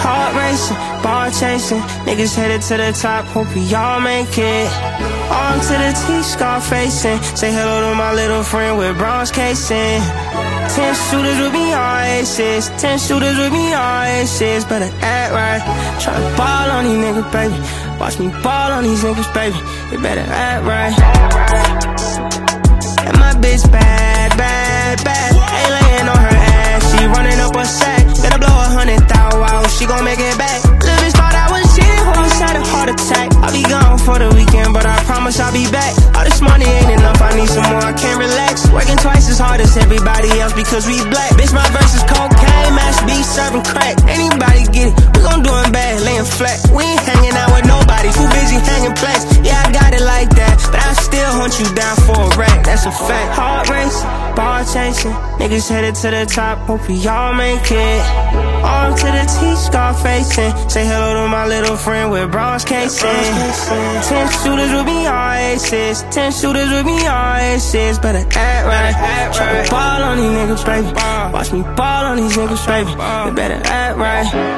Heart racing, ball chasing, niggas headed to the top, hope we all make it. On to the T, scar facing, say hello to my little friend with bronze casing. 10 shooters with me all aces, 10 shooters with me all aces. Better act right, tryna ball on these niggas, baby. Watch me ball on these niggas, baby. You better act right. And my bitch bad, bad, bad. Ain't laying on her ass, she running up a sack. Better blow 100,000 out, she gon' make it back. Little bitch thought I was shit, almost had a heart attack. I'll be gone for the weekend, but I promise I'll be back. All this money ain't enough, I need some more, I can't relax. Working twice as hard as everybody else because we black. Bitch, my verse is cocaine, mash beef, serving crack. Anybody get it, we gon' do it bad, laying flat. We ain't hanging out with nobody, too busy hanging plaques. Yeah, I got it like that, but I still hunt you down for a rack, that's a fact. Heart racing, ball chasing, niggas headed to the top, hope we all make it. On to the T, scar facing, say hello to my little friend with bronze casing. 10 shooters with me all aces, 10 shooters with me all aces. Better act right, tryna ball on these niggas, baby. Watch me ball on these niggas, baby. You better act right.